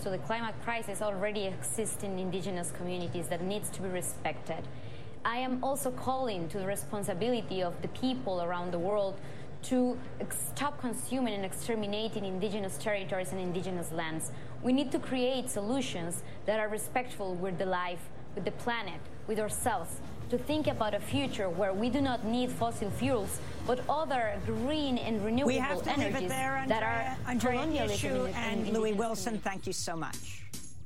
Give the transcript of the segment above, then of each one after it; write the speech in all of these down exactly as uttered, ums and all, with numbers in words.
to the climate crisis already exist in indigenous communities that needs to be respected. I am also calling to the responsibility of the people around the world to stop consuming and exterminating indigenous territories and indigenous lands. We need to create solutions that are respectful with the life, with the planet, with ourselves, to think about a future where we do not need fossil fuels, but other green and renewable we have to energies leave it there, Andrea, that are Andrea colonialism Issue in, and in Louis Wilson, thank you so much.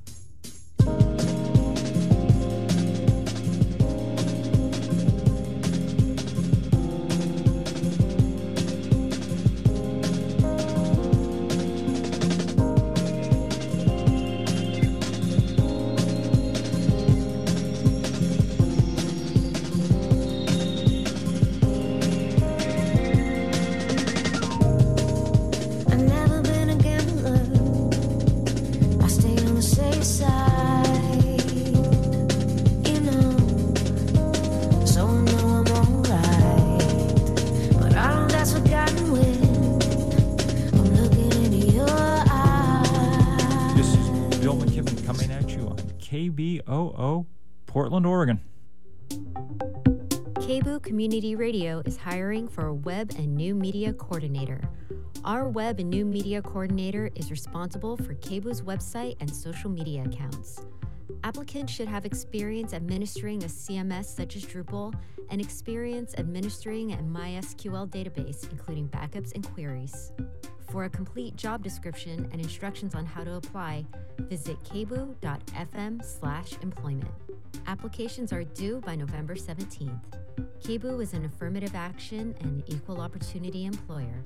K B O O, Portland, Oregon. K B O O Community Radio is hiring for a web and new media coordinator. Our web and new media coordinator is responsible for K B O O's website and social media accounts. Applicants should have experience administering a C M S such as Drupal and experience administering a MySQL database, including backups and queries. For a complete job description and instructions on how to apply, visit kboo.fm slash employment. Applications are due by November seventeenth. K B O O is an affirmative action and equal opportunity employer.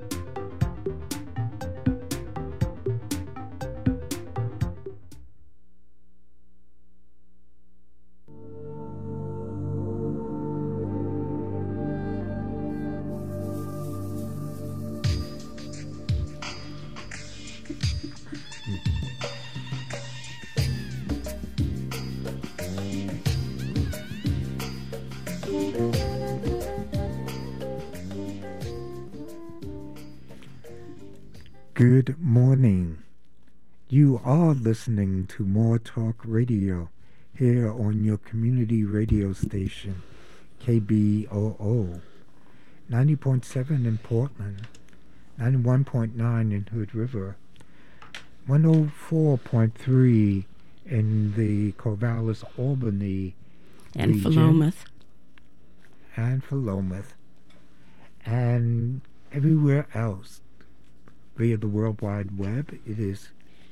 Good morning. You are listening to More Talk Radio here on your community radio station, K B O O, ninety point seven in Portland, ninety-one point nine in Hood River, one oh four point three in the Corvallis, Albany and region, Philomath. And Philomath, and everywhere else via the World Wide Web. It is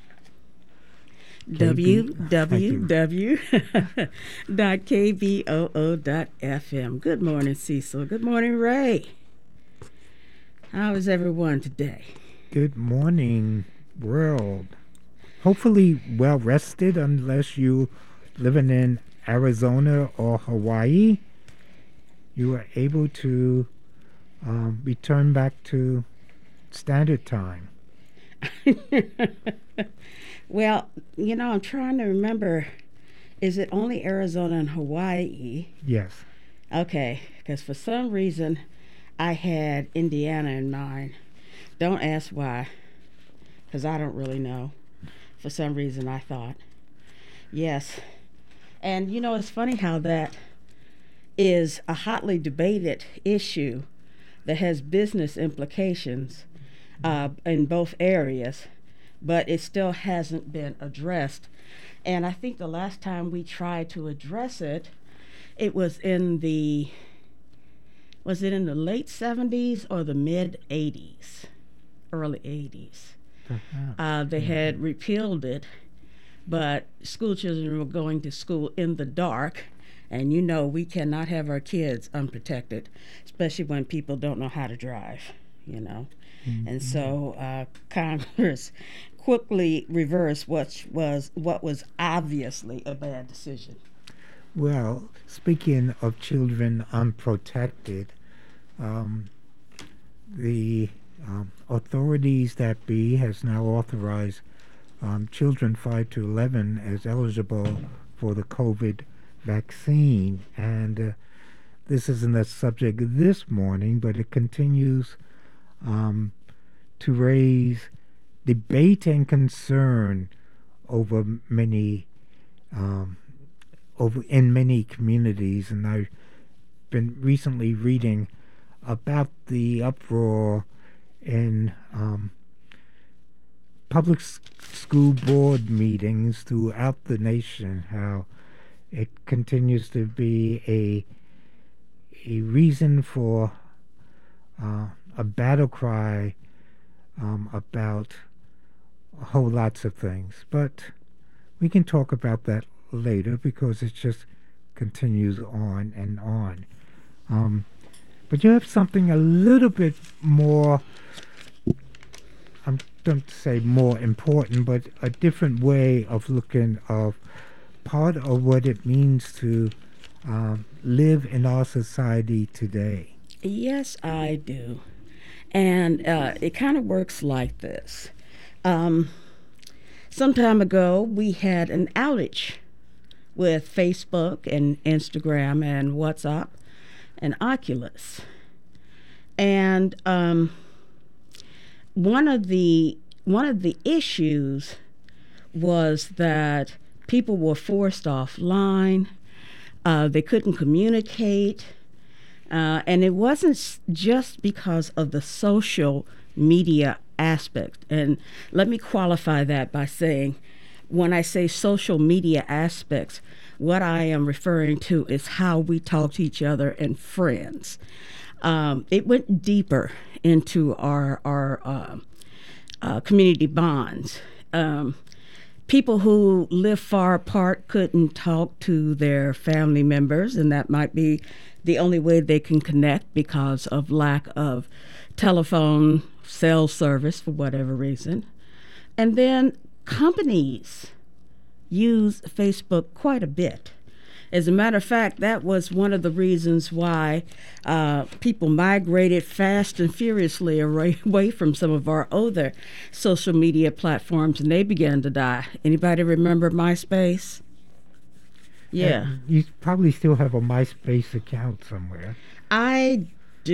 w w w dot k b o o dot f m. Good morning, Cecil. Good morning, Ray. How is everyone today? Good morning, world. Hopefully well rested, unless you living in Arizona or Hawaii. You are able to um, return back to standard time. Well, you know, I'm trying to remember, is it only Arizona and Hawaii? Yes. Okay, because for some reason I had Indiana in mind. Don't ask why, because I don't really know. For some reason I thought. Yes. And you know, it's funny how that is a hotly debated issue that has business implications uh, in both areas, but it still hasn't been addressed. And I think the last time we tried to address it, it was in the, was it in the late seventies or the mid eighties, early eighties? Uh-huh. Uh, they mm-hmm. had repealed it, but school children were going to school in the dark. And you know, we cannot have our kids unprotected, especially when people don't know how to drive, you know. Mm-hmm. And so uh, Congress quickly reversed what was what was obviously a bad decision. Well, speaking of children unprotected, um, the um, authorities that be has now authorized um, children five to eleven as eligible for the COVID vaccine, and uh, this isn't a subject this morning, but it continues um, to raise debate and concern over many, um, over in many communities, and I've been recently reading about the uproar in um, public s- school board meetings throughout the nation, how it continues to be a a reason for uh, a battle cry um, about a whole lots of things. But we can talk about that later because it just continues on and on. Um, but you have something a little bit more, I don't say more important, but a different way of looking of part of what it means to um, live in our society today. Yes, I do. And uh, it kind of works like this. Um, some time ago, we had an outage with Facebook and Instagram and WhatsApp and Oculus. And um, one of the one of the issues was that people were forced offline. Uh, they couldn't communicate. Uh, and it wasn't s- just because of the social media aspect. And let me qualify that by saying, when I say social media aspects, what I am referring to is how we talk to each other and friends. Um, it went deeper into our, our uh, uh, community bonds. Um, people who live far apart couldn't talk to their family members, and that might be the only way they can connect because of lack of telephone cell service for whatever reason. And then companies use Facebook quite a bit. As a matter of fact, that was one of the reasons why uh, people migrated fast and furiously away from some of our other social media platforms, and they began to die. Anybody remember MySpace? Yeah. Uh, you probably still have a MySpace account somewhere. I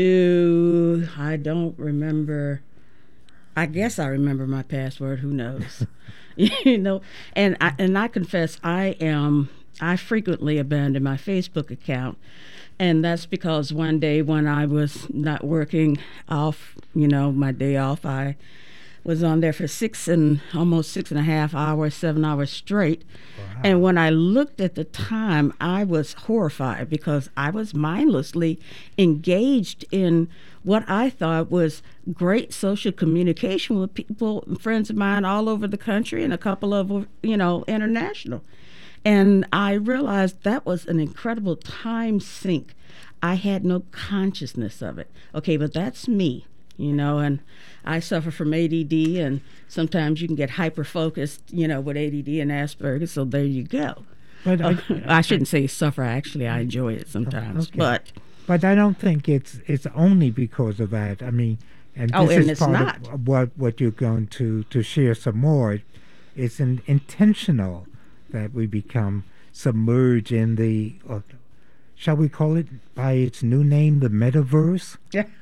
do. I don't remember. I guess I remember my password. Who knows? You know, and I, and I confess I am. I frequently abandon my Facebook account, and that's because one day when I was not working off, you know, my day off, I was on there for six and almost six and a half hours, seven hours straight. Wow. And when I looked at the time, I was horrified because I was mindlessly engaged in what I thought was great social communication with people, friends of mine all over the country and a couple of, you know, international. And I realized that was an incredible time sink. I had no consciousness of it. Okay, but that's me, you know, and I suffer from A D D, and sometimes you can get hyper-focused, you know, with A D D and Asperger's, so there you go. But uh, I, I shouldn't say suffer, actually. I enjoy it sometimes. Okay. But but I don't think it's it's only because of that. I mean, and this oh, and is it's part not. of what, what you're going to, to share some more. It's an intentional that we become submerged in the, uh, shall we call it by its new name, the metaverse?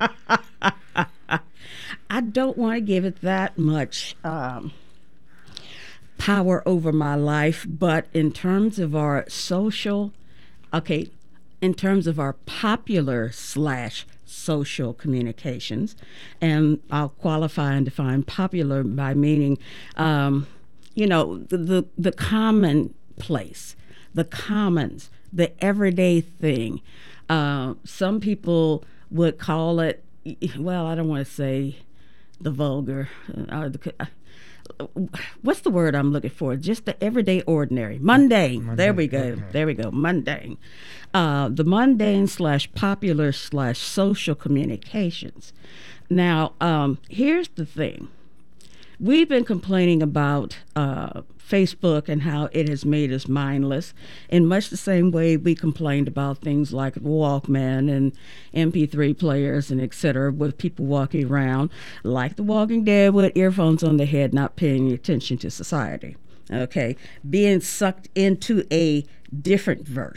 I don't want to give it that much um, power over my life, but in terms of our social, okay, in terms of our popular slash social communications, and I'll qualify and define popular by meaning, um, you know, the, the, the commonplace, the commons, the everyday thing. Uh, some people would call it, well, I don't want to say the vulgar. Uh, the, uh, what's the word I'm looking for? Just the everyday ordinary. Mundane. mundane. There we go. Okay. There we go. Mundane. Uh, the mundane slash popular slash social communications. Now, um, here's the thing. We've been complaining about uh, Facebook and how it has made us mindless in much the same way we complained about things like Walkman and M P three players and et cetera, with people walking around like The Walking Dead with earphones on their head, not paying attention to society, okay? Being sucked into a different verse,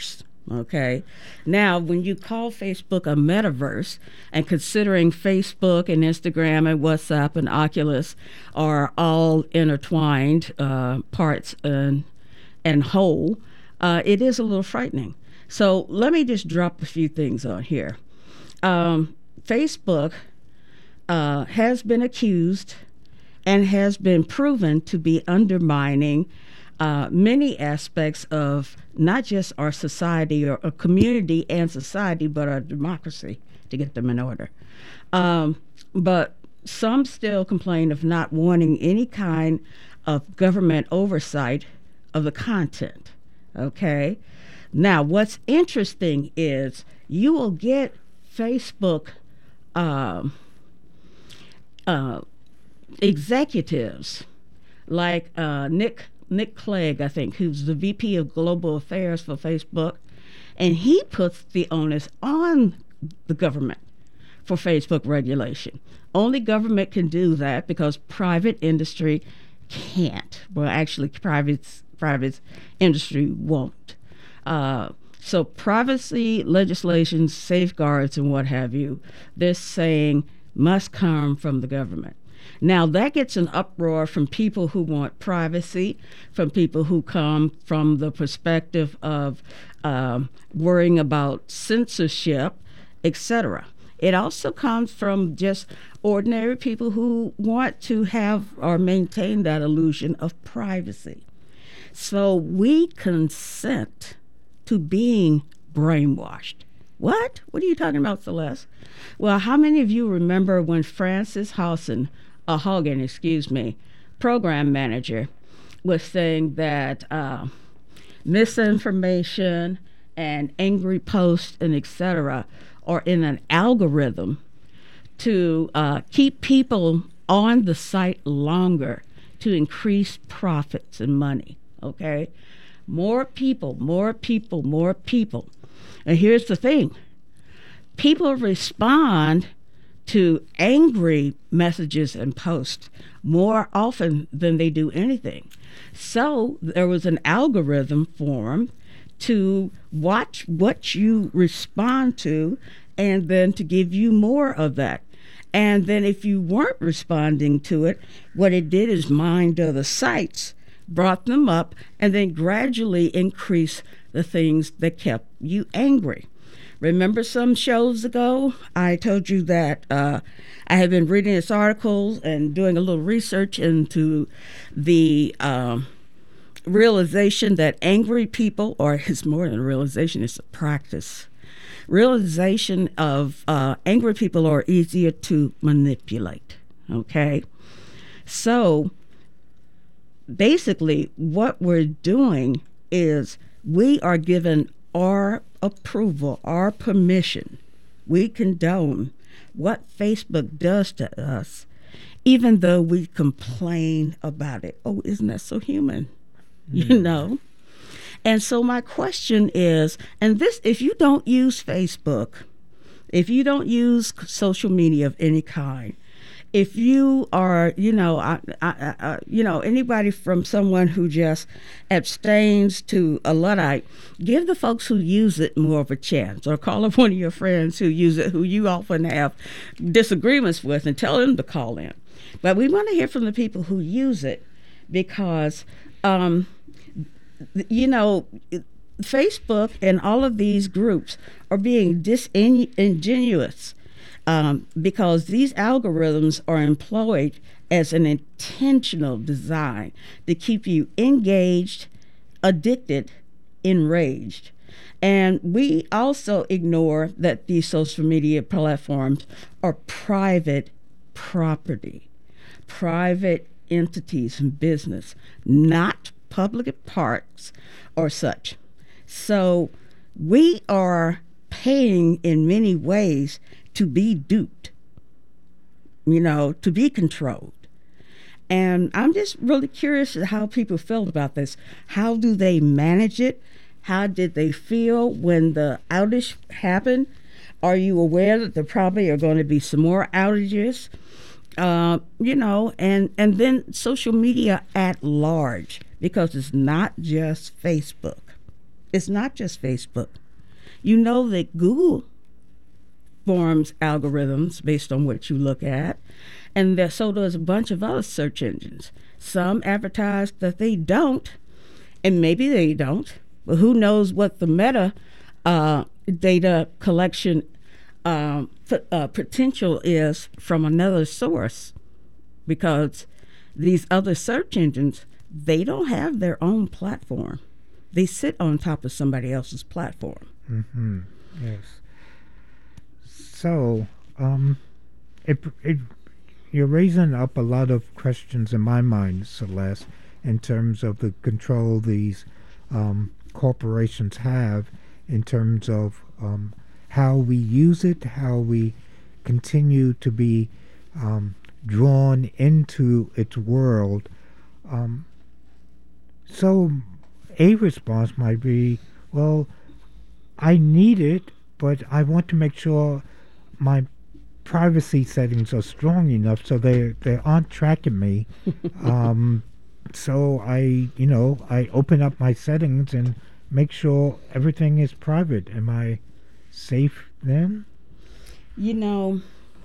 Okay. Now, when you call Facebook a metaverse, and considering Facebook and Instagram and WhatsApp and Oculus are all intertwined uh, parts and, and whole, uh, it is a little frightening. So let me just drop a few things on here. Um, Facebook uh, has been accused and has been proven to be undermining Uh, many aspects of not just our society or a community and society, but our democracy, to get them in order. Um, but some still complain of not wanting any kind of government oversight of the content. Okay? Now, what's interesting is you will get Facebook um, uh, executives like uh, Nick Nick Clegg, I think, who's the V P of Global Affairs for Facebook, and he puts the onus on the government for Facebook regulation. Only government can do that because private industry can't. Well, actually, private private industry won't. Uh, so privacy legislation, safeguards, and what have you, this saying must come from the government. Now, that gets an uproar from people who want privacy, from people who come from the perspective of um, worrying about censorship, et cetera. It also comes from just ordinary people who want to have or maintain that illusion of privacy. So we consent to being brainwashed. What? What are you talking about, Celeste? Well, how many of you remember when Frances Haugen, uh, Haugen, excuse me, program manager, was saying that uh, misinformation and angry posts and et cetera are in an algorithm to uh, keep people on the site longer to increase profits and money, okay? More people, more people, more people. And here's the thing. People respond to angry messages and posts more often than they do anything. So there was an algorithm formed to watch what you respond to and then to give you more of that. And then if you weren't responding to it, what it did is mined other sites, brought them up, and then gradually increased the things that kept you angry. Remember some shows ago, I told you that uh, I have been reading this article and doing a little research into the um, realization that angry people, or it's more than a realization, it's a practice. Realization of uh, angry people are easier to manipulate, okay? So basically what we're doing is we are given our approval, our permission. We condone what Facebook does to us, even though we complain about it. Oh, isn't that so human? Mm. You know? And so my question is, and this, if you don't use Facebook, if you don't use social media of any kind, if you are, you know, I, I, I, you know, anybody from someone who just abstains to a Luddite, give the folks who use it more of a chance, or call up one of your friends who use it, who you often have disagreements with, and tell them to call in. But we want to hear from the people who use it because, um, you know, Facebook and all of these groups are being disingenuous. Um, because these algorithms are employed as an intentional design to keep you engaged, addicted, enraged. And we also ignore that these social media platforms are private property, private entities and business, not public parks or such. So we are paying in many ways to be duped, you know, to be controlled. And I'm just really curious how people feel about this. How do they manage it? How did they feel when the outage happened? Are you aware that there probably are going to be some more outages? Uh, you know, and, and then social media at large, because it's not just Facebook. It's not just Facebook. You know that Google forms algorithms based on what you look at, and there, so does a bunch of other search engines. Some advertise that they don't, and maybe they don't, but who knows what the meta uh, data collection um, f- uh, potential is from another source, because these other search engines, they don't have their own platform. They sit on top of somebody else's platform. Mm-hmm. Yes. So, um, it, it, you're raising up a lot of questions in my mind, Celeste, in terms of the control these um, corporations have, in terms of um, how we use it, how we continue to be um, drawn into its world. Um, so, a response might be, well, I need it, but I want to make sure my privacy settings are strong enough so they they aren't tracking me. um, so I, you know, I open up my settings and make sure everything is private. Am I safe then? You know,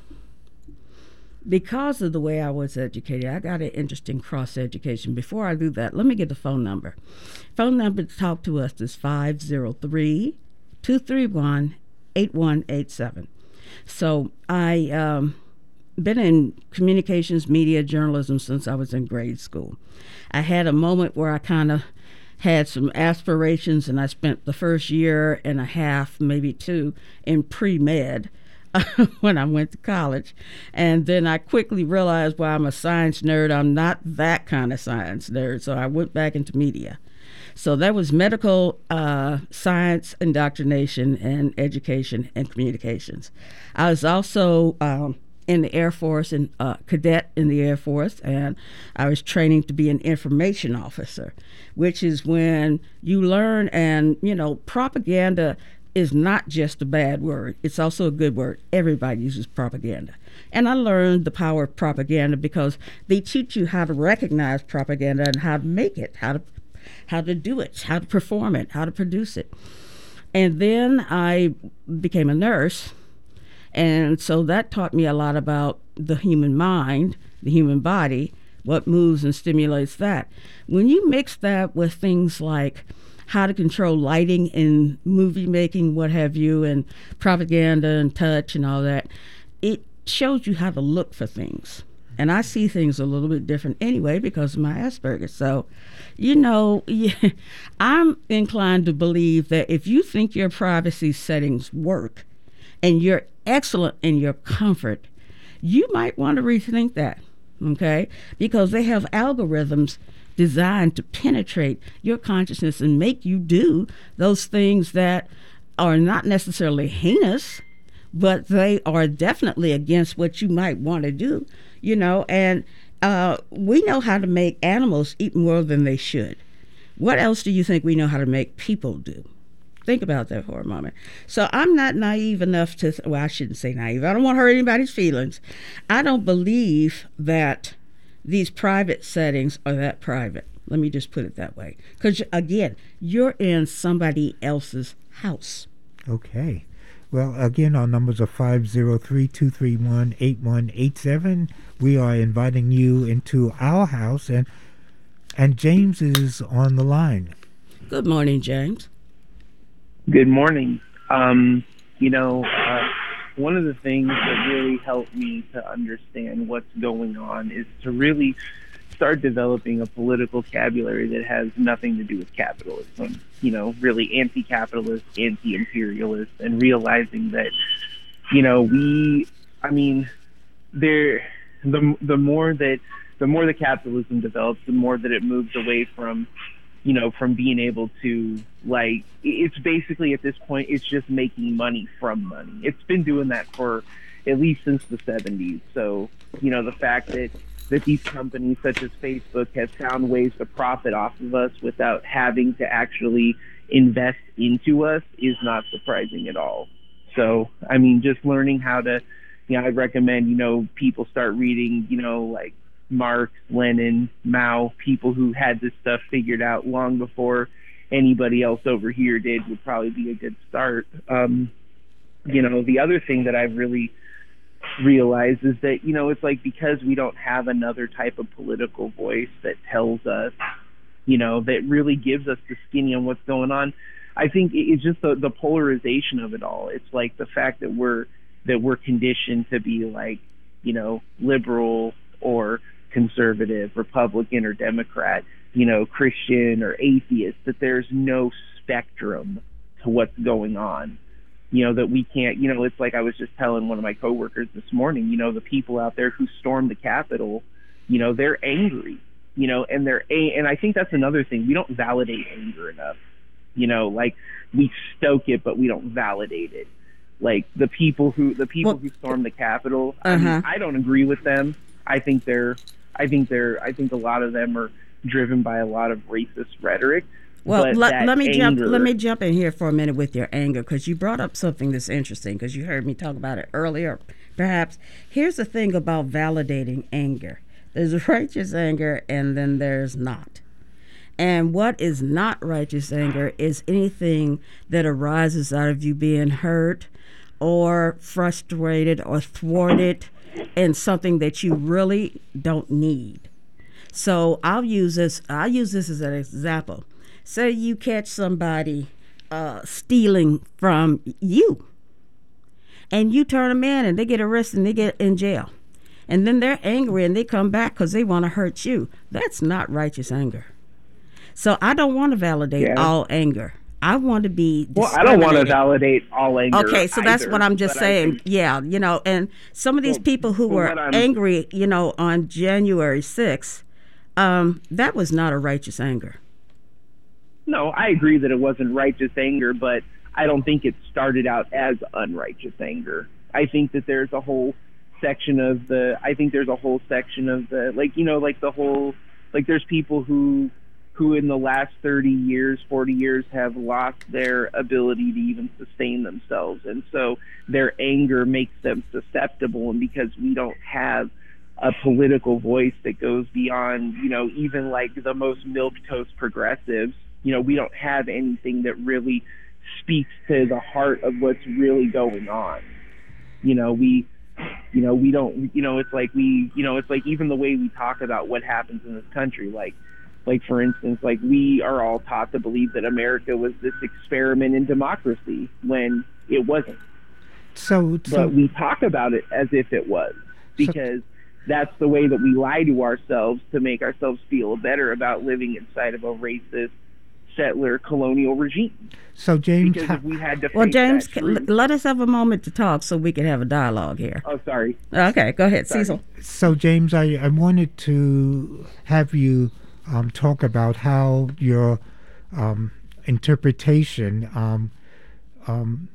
because of the way I was educated, I got an interesting cross-education. Before I do that, let me get the phone number. Phone number to talk to us is five oh three, two three one, eight one eight seven. So I um, been in communications, media, journalism since I was in grade school. I had a moment where I kind of had some aspirations, and I spent the first year and a half, maybe two, in pre-med when I went to college. And then I quickly realized, well, I'm a science nerd. I'm not that kind of science nerd. So I went back into media. So that was medical uh, science, indoctrination, and education and communications. I was also um, in the Air Force, and uh, cadet in the Air Force, and I was training to be an information officer, which is when you learn, and, you know, propaganda is not just a bad word. It's also a good word. Everybody uses propaganda. And I learned the power of propaganda because they teach you how to recognize propaganda and how to make it, how to how to do it, how to perform it, how to produce it. And then I became a nurse. And so that taught me a lot about the human mind, the human body, what moves and stimulates that. When you mix that with things like how to control lighting in movie making, what have you, and propaganda and touch and all that, it shows you how to look for things. And I see things a little bit different anyway because of my Asperger's. So, you know, yeah, I'm inclined to believe that if you think your privacy settings work and you're excellent in your comfort, you might want to rethink that, okay? Because they have algorithms designed to penetrate your consciousness and make you do those things that are not necessarily heinous, but they are definitely against what you might want to do, you know. And uh, we know how to make animals eat more than they should. What else do you think we know how to make people do? Think about that for a moment. So I'm not naive enough to, well, I shouldn't say naive. I don't want to hurt anybody's feelings. I don't believe that these private settings are that private. Let me just put it that way. Because, again, you're in somebody else's house. Okay. Well, again, our numbers are five oh three, two three one, eight one eight seven. We are inviting you into our house, and and James is on the line. Good morning, James. Good morning. Um, you know, uh, one of the things that really helped me to understand what's going on is to really start developing a political vocabulary that has nothing to do with capitalism, you know, really anti-capitalist, anti-imperialist, and realizing that, you know, we, I mean, there, the, the more that, the more the capitalism develops, the more that it moves away from, you know, from being able to, like, it's basically at this point, it's just making money from money. It's been doing that for at least since the seventies. So, you know, the fact that, that these companies such as Facebook have found ways to profit off of us without having to actually invest into us is not surprising at all. So, I mean, just learning how to, you know, I'd recommend, you know, people start reading, you know, like Marx, Lenin, Mao, people who had this stuff figured out long before anybody else over here did would probably be a good start. Um, you know, the other thing that I've really realized is that, you know, it's like because we don't have another type of political voice that tells us, you know, that really gives us the skinny on what's going on. I think it's just the, the polarization of it all. It's like the fact that we're that we're conditioned to be like, you know, liberal or conservative, Republican or Democrat, you know, Christian or atheist, that there's no spectrum to what's going on. You know, that we can't, you know, it's like I was just telling one of my coworkers this morning, you know, the people out there who stormed the Capitol, you know, they're angry, you know, and they're, and I think that's another thing. We don't validate anger enough, you know, like we stoke it, but we don't validate it. Like the people who, the people well, who stormed the Capitol, uh-huh. I mean, I don't agree with them. I think they're, I think they're, I think a lot of them are driven by a lot of racist rhetoric. Well, let, let me anger, jump. Let me jump in here for a minute with your anger, because you brought up something that's interesting. Because you heard me talk about it earlier. Perhaps here's the thing about validating anger: there's righteous anger, and then there's not. And what is not righteous anger is anything that arises out of you being hurt, or frustrated, or thwarted, and something that you really don't need. So I'll use this. I'll use this as an example. Say you catch somebody uh, stealing from you, and you turn them in, and they get arrested, and they get in jail, and then they're angry, and they come back because they want to hurt you. That's not righteous anger. So I don't want to validate yeah. all anger. I want to be well. I don't want to validate all anger. Okay, so either, that's what I'm just saying. Think, yeah, you know, and some of these well, people who were angry, you know, on January sixth, um, that was not a righteous anger. No, I agree that it wasn't righteous anger, but I don't think it started out as unrighteous anger. I think that there's a whole section of the, I think there's a whole section of the, like, you know, like the whole, like there's people who, who in the last thirty years, forty years have lost their ability to even sustain themselves. And so their anger makes them susceptible. And because we don't have a political voice that goes beyond, you know, even like the most milquetoast progressives, you know, we don't have anything that really speaks to the heart of what's really going on. You know, we, you know, we don't, you know, it's like we, you know, it's like even the way we talk about what happens in this country, like, like for instance, like we are all taught to believe that America was this experiment in democracy when it wasn't. So, so but we talk about it as if it was, because so, that's the way that we lie to ourselves to make ourselves feel better about living inside of a racist settler colonial regime. So James, because if we had to well, James, truth, let us have a moment to talk so we can have a dialogue here. Oh, sorry. Okay, go ahead, sorry. Cecil. So James, I, I wanted to have you um, talk about how your um, interpretation, um, um,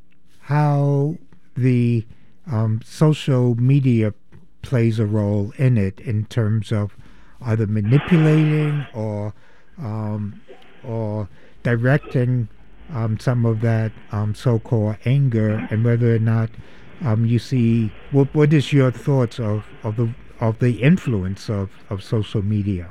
how the um, social media plays a role in it in terms of either manipulating or um, or directing um, some of that um, so-called anger, and whether or not um, you see what what is your thoughts of, of the of the influence of, of social media?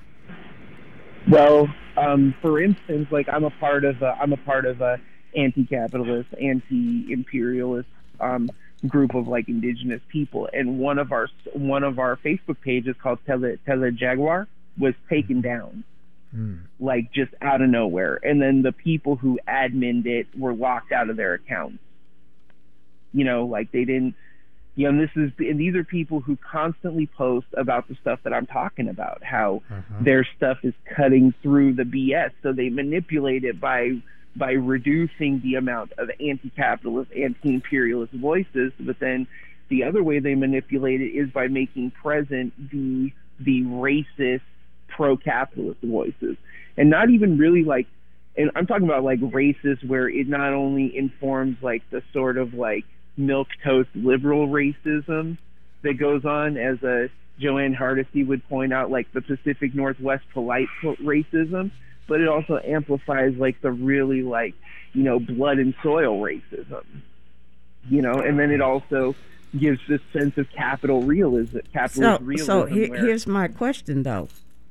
Well, um, for instance, like I'm a part of a, I'm a part of a anti-capitalist, anti-imperialist um, group of like indigenous people, and one of our one of our Facebook pages called Tele Tele Jaguar was taken down. Mm. Like just out of nowhere, and then the people who adminned it were locked out of their accounts. You know, like they didn't. You know, and this is and these are people who constantly post about the stuff that I'm talking about. How uh-huh. their stuff is cutting through the B S, so they manipulate it by by reducing the amount of anti-capitalist, anti-imperialist voices. But then the other way they manipulate it is by making present the the racist, pro-capitalist voices, and not even really like, and I'm talking about like racist where it not only informs like the sort of like milquetoast liberal racism that goes on, as a Joanne Hardesty would point out, like the Pacific Northwest polite racism, but it also amplifies like the really like, you know, blood and soil racism, you know, and then it also gives this sense of capital realism, capitalist so, realism. So he, where, here's my question though.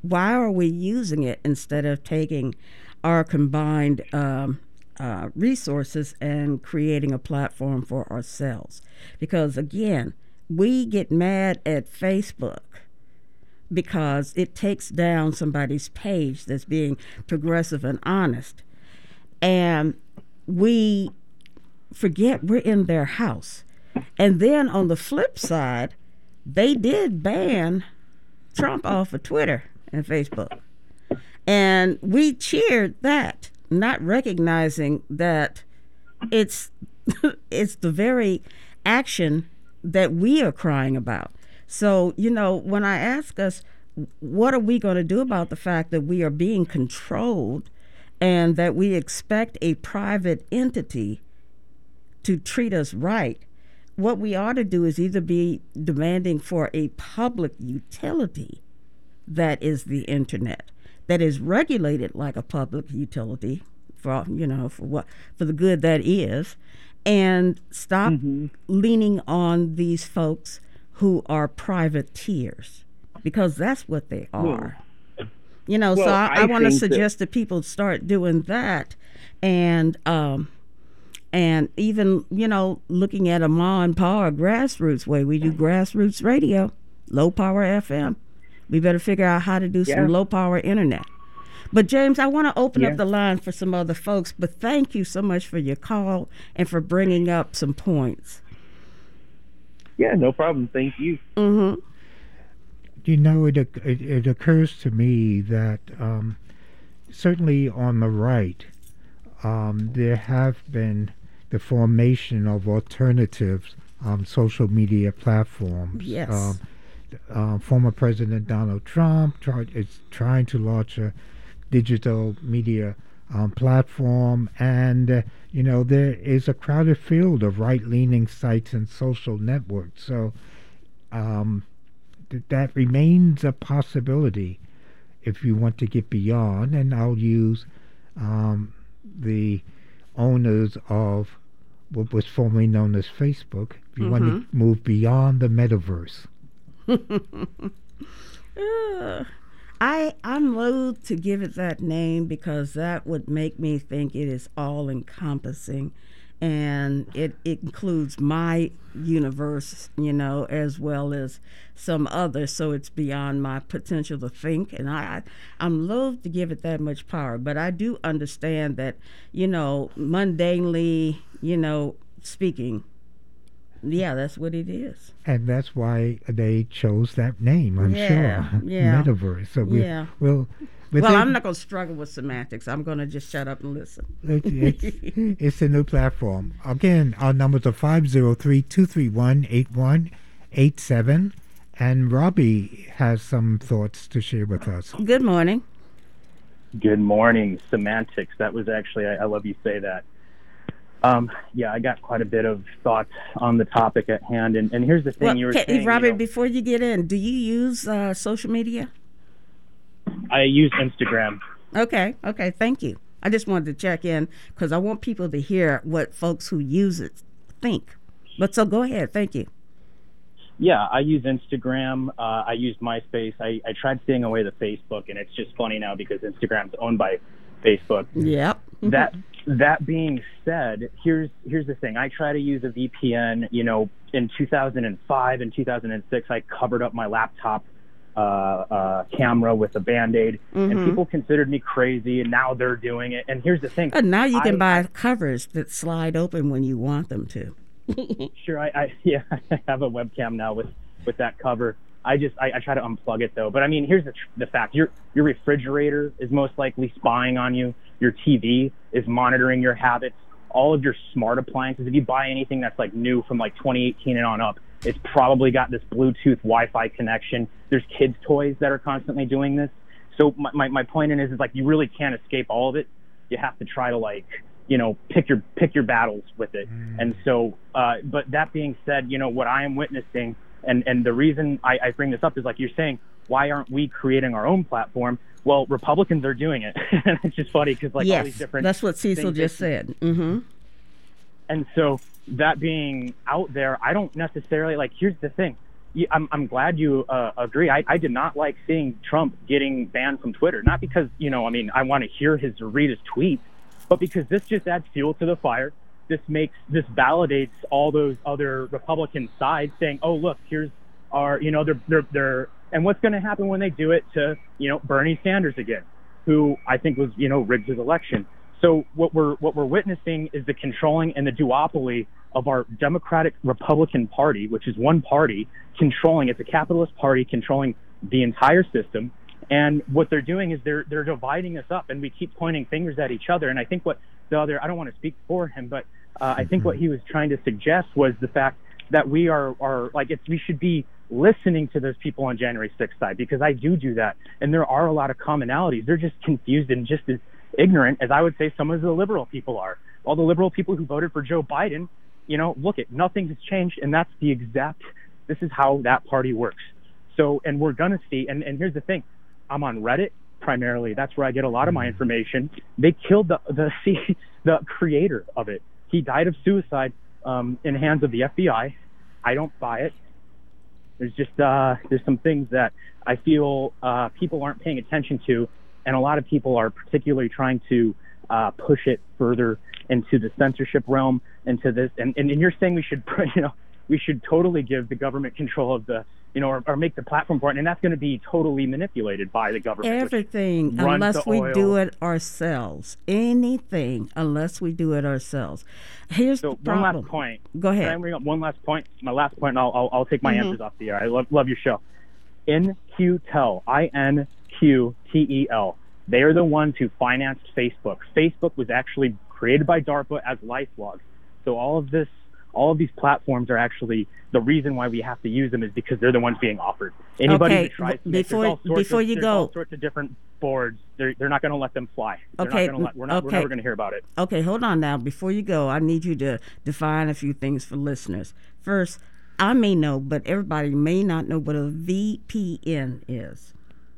why are we using it instead of taking our combined um, uh, resources and creating a platform for ourselves? Because again, we get mad at Facebook because it takes down somebody's page that's being progressive and honest. And we forget we're in their house. And then on the flip side, they did ban Trump off of Twitter and Facebook. And we cheered that, not recognizing that it's it's the very action that we are crying about. So, you know, when I ask us, what are we going to do about the fact that we are being controlled and that we expect a private entity to treat us right, what we ought to do is either be demanding for a public utility that is the internet, that is regulated like a public utility for, you know, for what, for the good that is, and stop mm-hmm. leaning on these folks who are privateers, because that's what they are. Well, you know, well, so I, I, I want to suggest that, that people start doing that, and um, and even, you know, looking at a ma and pa or grassroots way. We do grassroots radio, low power F M. We better figure out how to do yeah. some low power internet. But James, I want to open yeah. up the line for some other folks, but thank you so much for your call and for bringing up some points. Yeah, no problem. Thank you. Mm-hmm. You know, it, it it occurs to me that um, certainly on the right, um, there have been the formation of alternatives um, social media platforms. Yes. Um, uh, former President Donald Trump tried, is trying to launch a digital media um, platform, and uh, you know, there is a crowded field of right-leaning sites and social networks. So um, th- that remains a possibility if you want to get beyond. And I'll use um, the owners of what was formerly known as Facebook. If you mm-hmm. want to move beyond the metaverse. uh. I, I'm loath to give it that name because that would make me think it is all-encompassing, and it, it includes my universe, you know, as well as some others, so it's beyond my potential to think, and I, I, I'm loath to give it that much power, but I do understand that, you know, mundanely, you know, speaking, yeah, that's what it is. And that's why they chose that name, I'm yeah, sure. Yeah. Metaverse. So we, yeah. we'll, well, I'm not going to struggle with semantics. I'm going to just shut up and listen. It, it's, it's a new platform. Again, our numbers are five oh three, two three one, eight one eight seven. And Robbie has some thoughts to share with us. Good morning. Good morning. Semantics. That was actually, I, I love you say that. Um, yeah, I got quite a bit of thoughts on the topic at hand, and, and here's the thing well, you were okay, saying. Robert, you know, before you get in, do you use uh, social media? I use Instagram. Okay, okay, thank you. I just wanted to check in because I want people to hear what folks who use it think. But so go ahead, thank you. Yeah, I use Instagram. Uh, I use MySpace. I, I tried staying away the Facebook, and it's just funny now because Instagram's owned by Facebook. Yep. That that being said, here's here's the thing. I try to use a V P N. You know, in two thousand five and two thousand six, I covered up my laptop uh, uh, camera with a Band-Aid, mm-hmm. and people considered me crazy, and now they're doing it. And here's the thing. And now you can I, buy I, covers that slide open when you want them to. Sure, I, I yeah, I have a webcam now with, with that cover. I just I, I try to unplug it though. But I mean, here's the the fact: your your refrigerator is most likely spying on you. Your T V is monitoring your habits. All of your smart appliances. If you buy anything that's like new from like twenty eighteen and on up, it's probably got this Bluetooth Wi-Fi connection. There's kids' toys that are constantly doing this. So my my, my point in is is like you really can't escape all of it. You have to try to like. you know, pick your pick your battles with it. Mm. And so, uh, but that being said, you know, what I am witnessing, and, and the reason I, I bring this up is like you're saying, why aren't we creating our own platform? Well, Republicans are doing it. And it's just funny because like yes, all these different that's what Cecil just said. Mm-hmm. And so that being out there, I don't necessarily, like, here's the thing. you, I'm, I'm glad you uh, agree. I, I did not like seeing Trump getting banned from Twitter, not because, you know, I mean, I want to hear his or read his tweets, but because this just adds fuel to the fire. This makes, this validates all those other Republican sides saying, oh, look, here's our, you know, they're, they're, they're, and what's going to happen when they do it to, you know, Bernie Sanders again, who I think was, you know, rigged his election. So what we're, what we're witnessing is the controlling and the duopoly of our Democratic Republican Party, which is one party controlling, it's a capitalist party controlling the entire system. And what they're doing is they're, they're dividing us up, and we keep pointing fingers at each other. And I think what the other, I don't want to speak for him, but uh, I think what he was trying to suggest was the fact that we are, are like, it's, we should be listening to those people on January sixth side, because I do do that. And there are a lot of commonalities. They're just confused and just as ignorant as I would say some of the liberal people are. All the liberal people who voted for Joe Biden, you know, look at, nothing has changed. And that's the exact, this is how that party works. So, and we're going to see, and, and here's the thing, I'm on Reddit primarily. That's where I get a lot of my information. They killed the, the, the creator of it. He died of suicide um, in the hands of the F B I. I don't buy it. There's just, uh, there's some things that I feel uh, people aren't paying attention to. And a lot of people are particularly trying to uh, push it further into the censorship realm, into this. And, and, and you're saying we should, you know, we should totally give the government control of the, you know, or, or make the platform for it. And that's going to be totally manipulated by the government. Everything, unless we oil. do it ourselves. Anything, unless we do it ourselves. Here's so the problem. One last point. Go ahead. Can I bring up one last point? My last point, and I'll, I'll, I'll take my mm-hmm. answers off the air. I love, love your show. N Q Tel, I N Q T E L. They are the ones who financed Facebook. Facebook was actually created by DARPA as LifeLog. So all of this, all of these platforms are actually, the reason why we have to use them is because they're the ones being offered. Anybody okay. who tries to before, make, before of, you there's go, all sorts of different boards. They're, they're not going to let them fly. They're okay. Not gonna let, we're, not, okay. we're never going to hear about it. Okay, hold on now. Before you go, I need you to define a few things for listeners. First, I may know, but everybody may not know what a V P N is.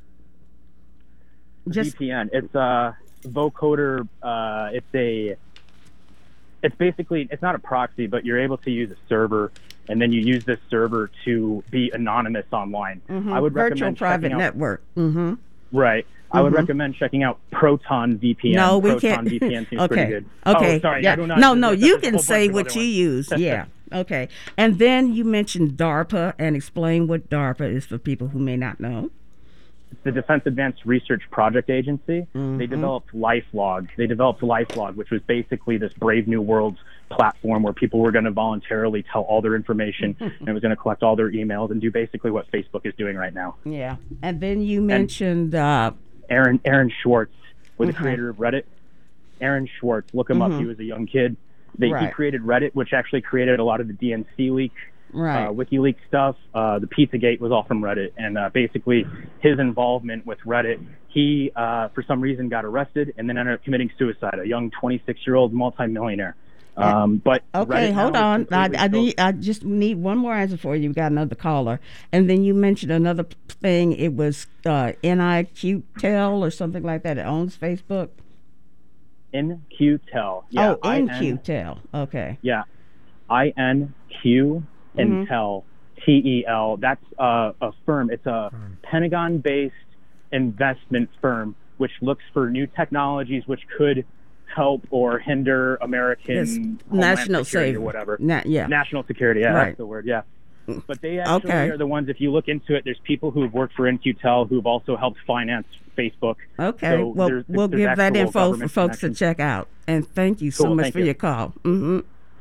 Just, V P N. It's a vocoder. Uh, it's a. It's basically, it's not a proxy, but you're able to use a server, and then you use this server to be anonymous online. Mm-hmm. I would Virtual recommend private checking out, network. Mm-hmm. Right. I Mm-hmm. would recommend checking out Proton V P N. No, we Proton can't. V P N seems okay. pretty good. Okay. Oh, sorry. Yeah. I do not, no, no, there's, you there's can say what you use. Yeah. Okay. And then you mentioned DARPA, and explain what DARPA is for people who may not know. The Defense Advanced Research Project Agency. Mm-hmm. They developed LifeLog. They developed LifeLog, which was basically this Brave New Worlds platform where people were going to voluntarily tell all their information and it was going to collect all their emails and do basically what Facebook is doing right now. Yeah. And then you mentioned uh, Aaron Aaron Swartz, was mm-hmm. the creator of Reddit. Aaron Swartz, look him mm-hmm. up. He was a young kid. They, right. He created Reddit, which actually created a lot of the D N C leak. Right. Uh, WikiLeaks stuff. Uh, the Pizzagate was all from Reddit, and uh, basically his involvement with Reddit, he uh, for some reason got arrested and then ended up committing suicide. A young twenty-six-year-old multimillionaire. Um, but okay, Reddit hold on. I, I need. I just need one more answer for you. We got another caller, and then you mentioned another thing. It was uh, N I Q Tel or something like that. It owns Facebook. N Q Tel. Yeah, oh, N Q Tel. Okay. Yeah, I N Q. Mm-hmm. Intel, T E L. That's uh, a firm. It's a mm. Pentagon-based investment firm which looks for new technologies which could help or hinder American national security or whatever. Na- yeah. National security. Yeah, right. That's the word. Yeah. But they actually okay. are the ones. If you look into it, there's people who've worked for N Q Tel who've also helped finance Facebook. Okay. So well, there's, we'll there's give that info for folks connections. to check out. And thank you so cool, much for you. your call. Mm-hmm.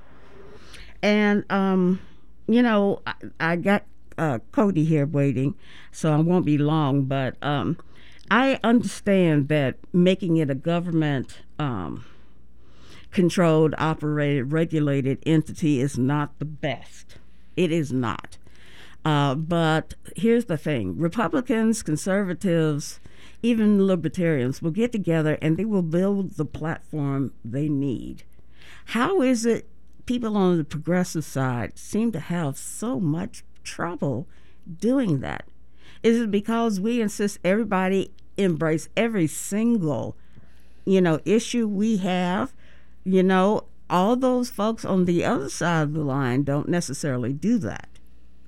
And um. You know, I, I got uh, Cody here waiting, so I won't be long. But um, I understand that making it a government um, controlled, operated, regulated entity is not the best. It is not. Uh, but here's the thing. Republicans, conservatives, even libertarians will get together and they will build the platform they need. How is it people on the progressive side seem to have so much trouble doing that? Is it because we insist everybody embrace every single, you know, issue we have? You know, all those folks on the other side of the line don't necessarily do that.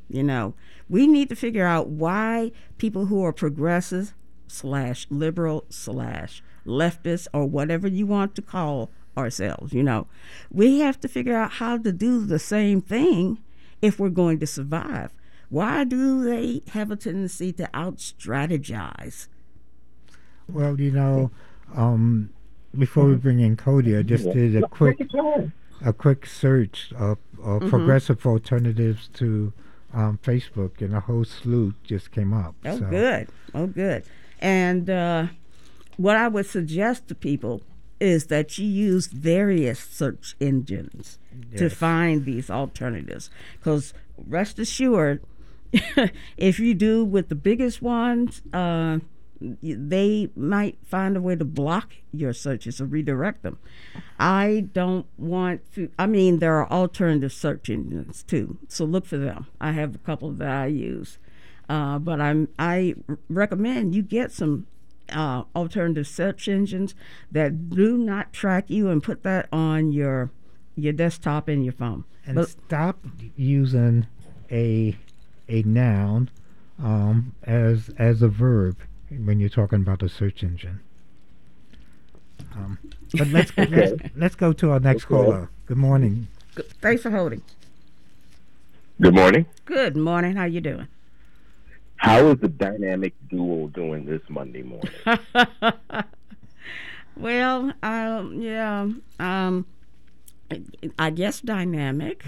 You know, we need to figure out why people who are progressive slash liberal slash leftist or whatever you want to call ourselves, you know, we have to figure out how to do the same thing if we're going to survive. Why do they have a tendency to out-strategize? Well, you know, um, before we bring in Cody, I just did a quick a quick search of, of mm-hmm. progressive alternatives to um, Facebook, and a whole slew just came up. Oh, so. good. Oh, good. And uh, what I would suggest to people is that you use various search engines yes. to find these alternatives. Because rest assured, if you do with the biggest ones, uh, they might find a way to block your searches or redirect them. I don't want to, I mean, there are alternative search engines too, so look for them. I have a couple that I use. Uh, but I'm, I recommend you get some uh, alternative search engines that do not track you, and put that on your your desktop and your phone. And but, stop using a a noun um, as as a verb when you're talking about a search engine. Um, but let's let's, let's go to our next okay. caller. Good morning. Good. Thanks for holding. Good morning. Good morning. How you doing? How is the dynamic duo doing this Monday morning? Well, um, yeah, um, I guess dynamic.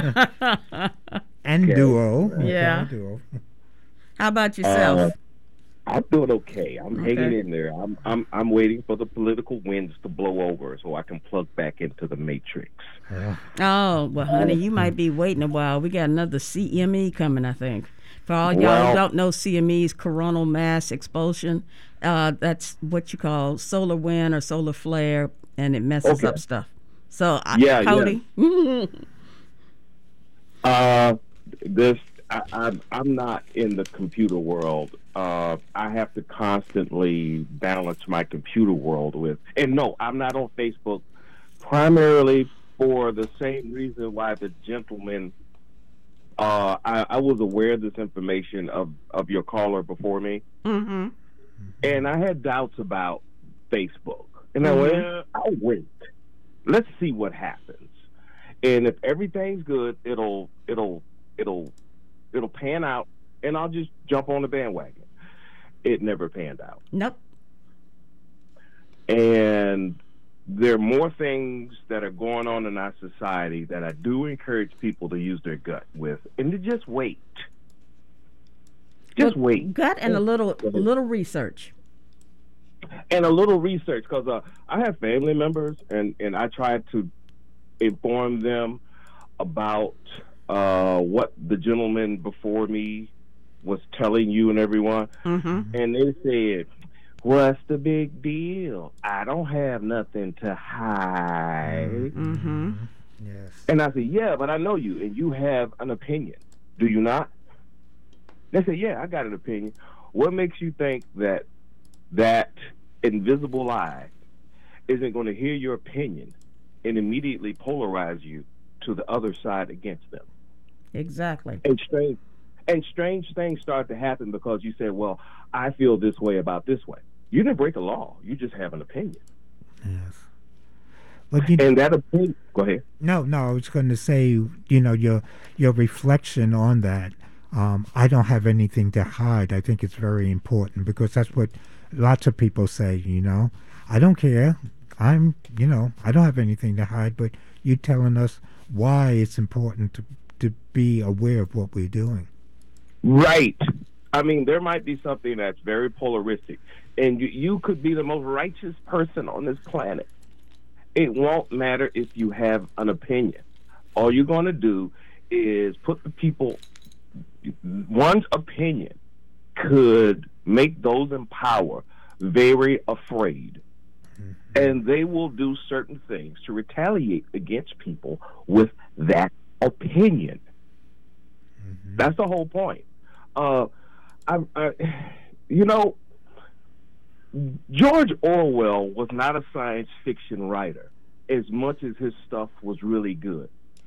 And okay. duo. Yeah. Okay, duo. How about yourself? Uh, I'm doing okay. I'm okay. hanging in there. I'm I'm I'm waiting for the political winds to blow over so I can plug back into the matrix. Yeah. Oh, well, honey, you might be waiting a while. We got another C M E coming, I think. For all y'all well, who don't know, C M E is coronal mass expulsion. Uh, that's what you call solar wind or solar flare, and it messes okay. up stuff. So, yeah, Cody. Yeah. uh, this I, I'm I'm not in the computer world. Uh, I have to constantly balance my computer world with, and no, I'm not on Facebook, primarily for the same reason why the gentleman. Uh, I, I was aware of this information of, of your caller before me, mm-hmm. and I had doubts about Facebook. And mm-hmm. I went, well, I'll wait. Let's see what happens. And if everything's good, it'll it'll it'll it'll pan out, and I'll just jump on the bandwagon. It never panned out. Nope. And there are more things that are going on in our society that I do encourage people to use their gut with, and to just wait. Just well, wait. Gut and a little a little research. And a little research, because uh, I have family members, and, and I try to inform them about uh, what the gentleman before me was telling you and everyone. Mm-hmm. And they said, what's the big deal? I don't have nothing to hide. Mm-hmm. Yes. And I said, yeah, but I know you, and you have an opinion. Do you not? They said, yeah, I got an opinion. What makes you think that that invisible eye isn't going to hear your opinion and immediately polarize you to the other side against them? Exactly. And strange, and strange things start to happen because you say, well, I feel this way about this way. You didn't break a law. You just have an opinion. Yes. But you, and that opinion, go ahead. No, no, I was going to say, you know, your your reflection on that. Um, I don't have anything to hide. I think it's very important, because that's what lots of people say, you know. I don't care. I'm, you know, I don't have anything to hide, but you're telling us why it's important to, to be aware of what we're doing. Right. I mean, there might be something that's very polaristic, and you, you could be the most righteous person on this planet. It won't matter if you have an opinion. All you're going to do is put the people, one's opinion could make those in power very afraid. Mm-hmm. And they will do certain things to retaliate against people with that opinion. Mm-hmm. That's the whole point. Uh, I, I, you know, George Orwell was not a science fiction writer as much as his stuff was really good.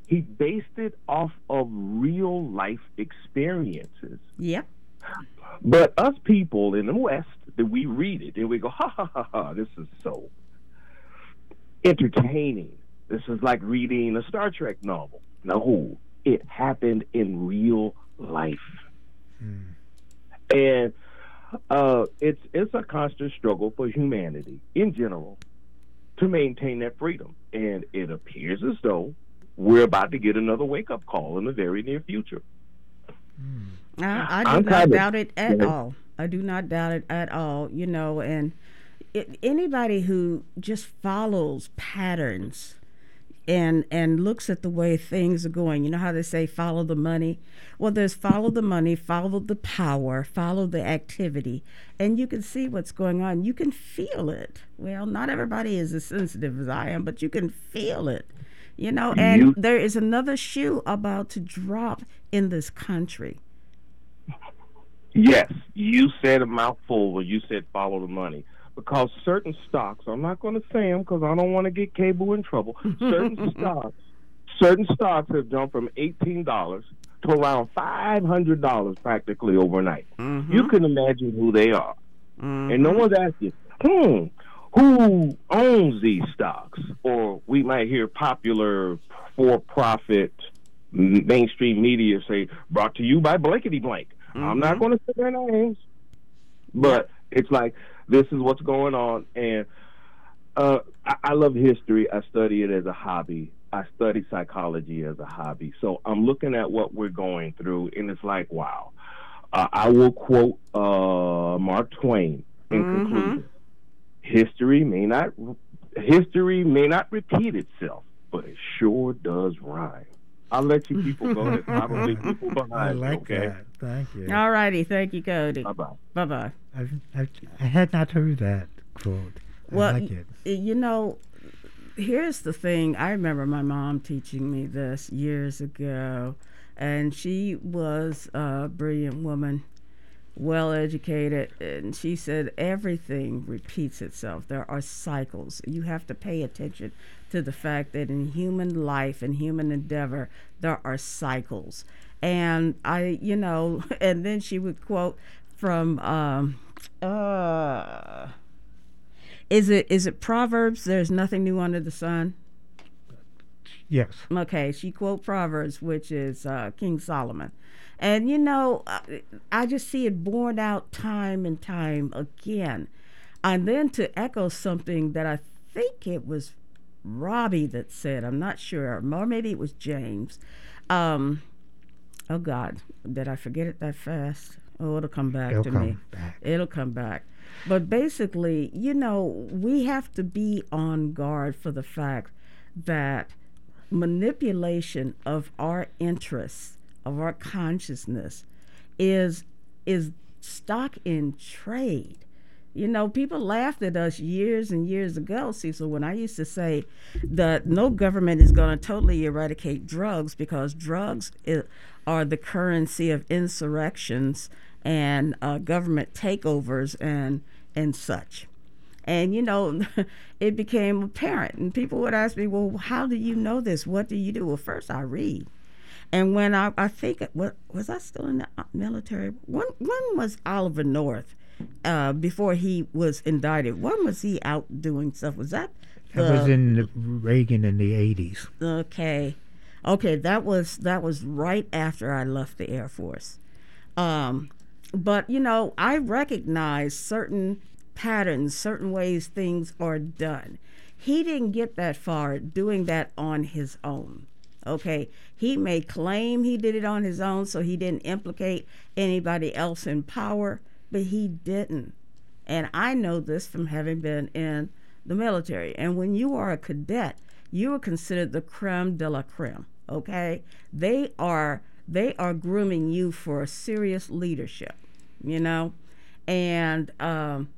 He based it off of real life experiences. Yep. But us people in the West, that we read it and we go, ha ha ha ha, this is so entertaining. This is like reading a Star Trek novel. No, it happened in real life. Mm. And uh, it's it's a constant struggle for humanity in general to maintain that freedom. And it appears as though we're about to get another wake-up call in the very near future. Mm. I, I do I'm not doubt of, it at yeah. all. I do not doubt it at all. You know, and it, anybody who just follows patterns and and looks at the way things are going, you know how they say follow the money? Well, there's follow the money, follow the power, follow the activity, and you can see what's going on. You can feel it. Well, not everybody is as sensitive as I am, but you can feel it. You know, and you, there is another shoe about to drop in this country. Yes, you said a mouthful when you said follow the money. Because certain stocks, I'm not going to say them because I don't want to get cable in trouble. Certain stocks, certain stocks have jumped from eighteen dollars to around five hundred dollars practically overnight. Mm-hmm. You can imagine who they are. Mm-hmm. And no one's asking, hmm, who owns these stocks? Or we might hear popular for-profit mainstream media say, brought to you by blankety blank. Mm-hmm. I'm not going to say their names, but it's like, this is what's going on. And uh, I, I love history. I study it as a hobby. I study psychology as a hobby. So I'm looking at what we're going through, and it's like, wow. Uh, I will quote uh, Mark Twain in mm-hmm. conclusion. History may not history may not repeat itself, but it sure does rhyme. I'll let you people go. There's probably people behind. I like okay? that. Thank you. All righty. Thank you, Cody. Bye-bye. Bye-bye. I've, I've, I had not heard that quote. I well, like it. You know, here's the thing. I remember my mom teaching me this years ago, and she was a brilliant woman, well-educated, and she said everything repeats itself. There are cycles. You have to pay attention to the fact that in human life and human endeavor, there are cycles. And I, you know, and then she would quote from, um, uh, is it is it Proverbs? There's nothing new under the sun. Yes. Okay, she quote Proverbs, which is uh, King Solomon. And, you know, I just see it borne out time and time again. And then to echo something that I think it was Robbie that said, I'm not sure, or maybe it was James. Um, oh, God, did I forget it that fast? Oh, it'll come back it'll to come me. Back. It'll come back. But basically, you know, we have to be on guard for the fact that manipulation of our interests, of our consciousness, is is stock in trade. You know, people laughed at us years and years ago, Cecil, when I used to say that no government is going to totally eradicate drugs because drugs is, are the currency of insurrections and uh, government takeovers and and such. And, you know, it became apparent. And people would ask me, well, how do you know this? What do you do? Well, first I read. And when I, I think, what, was I still in the military? When, when was Oliver North, uh, before he was indicted? When was he out doing stuff? Was that? The, that was in the Reagan in the eighties. Okay. Okay, that was that was right after I left the Air Force. Um, but, you know, I recognize certain patterns, certain ways things are done. He didn't get that far doing that on his own. Okay, he may claim he did it on his own, so he didn't implicate anybody else in power, but he didn't. And I know this from having been in the military. And when you are a cadet, you are considered the creme de la creme. Okay, they are they are grooming you for a serious leadership, you know, and um,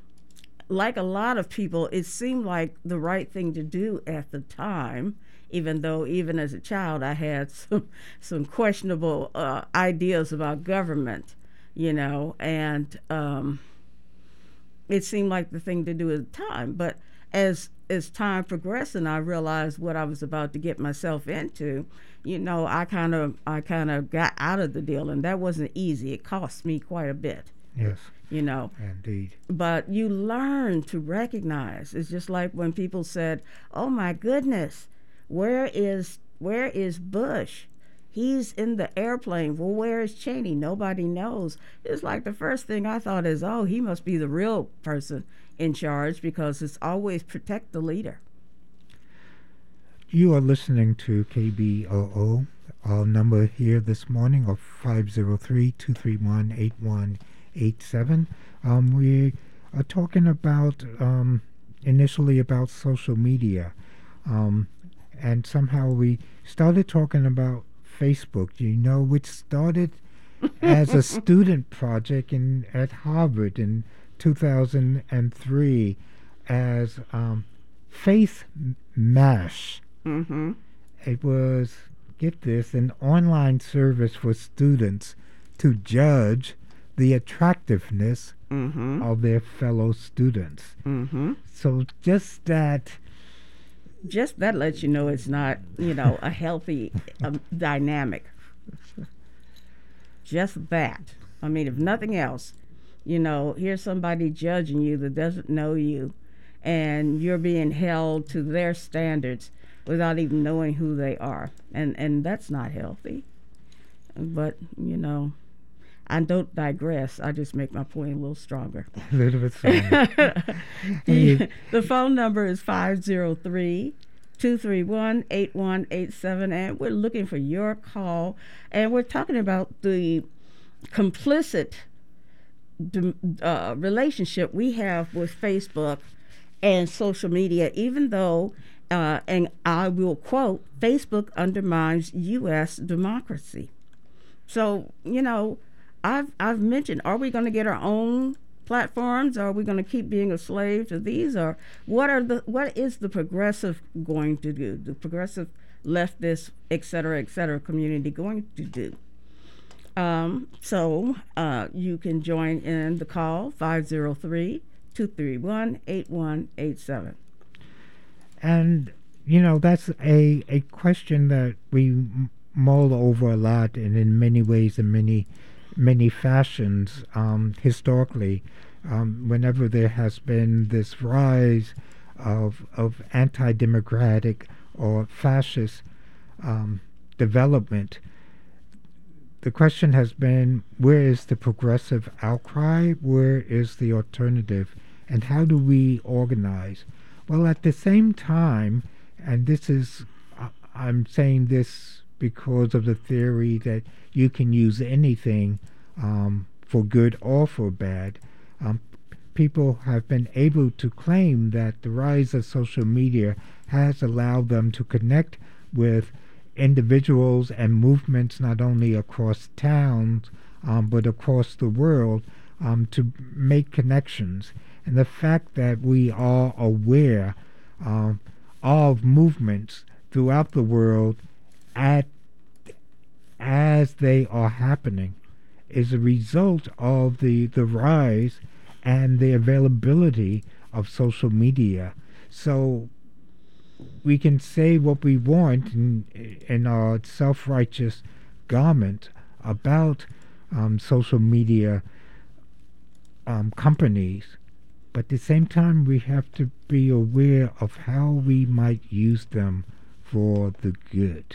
like a lot of people, it seemed like the right thing to do at the time. Even though, even as a child, I had some some questionable uh, ideas about government, you know, and um, it seemed like the thing to do at the time. But as as time progressed and I realized what I was about to get myself into, you know, I kind of I kind of got out of the deal, and that wasn't easy. It cost me quite a bit. Yes. You know. Indeed. But you learn to recognize. It's just like when people said, "Oh my goodness, where is where is Bush? He's in the airplane. Well, where is Cheney? Nobody knows." It's like the first thing I thought is, oh, he must be the real person in charge, because it's always protect the leader. You are listening to K B O O. Our number here this morning of five zero three, two three one, eight one eight seven. Um, we are talking about, um, initially about social media. Um, and somehow we started talking about Facebook, you know, which started as a student project in at Harvard in two thousand three as um, Faith Mash. Mm-hmm. It was, get this, an online service for students to judge the attractiveness mm-hmm. of their fellow students. Mm-hmm. So just that... Just that lets you know it's not, you know, a healthy um, dynamic. Just that. I mean, if nothing else, you know, here's somebody judging you that doesn't know you, and you're being held to their standards without even knowing who they are. And, and that's not healthy. But, you know, I don't digress. I just make my point a little stronger. A little bit stronger. the, the phone number is five zero three, two three one, eight one eight seven, and we're looking for your call. And we're talking about the complicit uh, relationship we have with Facebook and social media, even though, uh, and I will quote, Facebook undermines U S democracy. So, you know, I've I've mentioned, are we going to get our own platforms? Or are we going to keep being a slave to these? Or what are the what is the progressive going to do? The progressive leftist, et cetera, et cetera, community going to do? Um, so uh, you can join in the call, five zero three, two three one, eight one eight seven. And, you know, that's a, a question that we m- mull over a lot, and in many ways, in many many fashions, um, historically, um, whenever there has been this rise of of anti-democratic or fascist um, development, the question has been, where is the progressive outcry? Where is the alternative? And how do we organize? Well, at the same time, and this is, uh, I'm saying this because of the theory that you can use anything um, for good or for bad. Um, people have been able to claim that the rise of social media has allowed them to connect with individuals and movements not only across towns um, but across the world, um, to make connections. And the fact that we are aware um, of movements throughout the world at as they are happening is a result of the, the rise and the availability of social media. So we can say what we want in, in our self-righteous garment about um, social media um, companies, but at the same time we have to be aware of how we might use them for the good.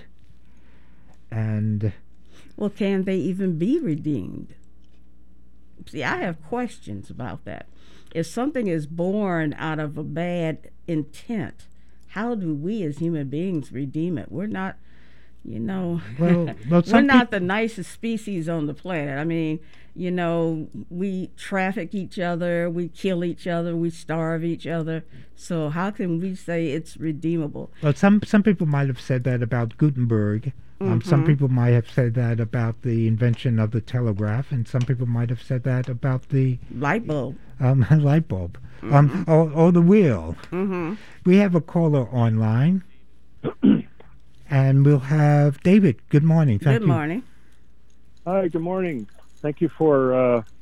And well, can they even be redeemed? See, I have questions about that. If something is born out of a bad intent, how do we as human beings redeem it? We're not, you know, well, well, we're not the nicest species on the planet. I mean, you know, we traffic each other, we kill each other, we starve each other. So how can we say it's redeemable? Well, some some people might have said that about Gutenberg. Um, Mm-hmm. Some people might have said that about the invention of the telegraph, and some people might have said that about the light bulb, um, light bulb, mm-hmm. um, or, or the wheel. Mm-hmm. We have a caller online, and we'll have David. Good morning. Thank Good you. morning. Hi. Good morning. Thank you for uh,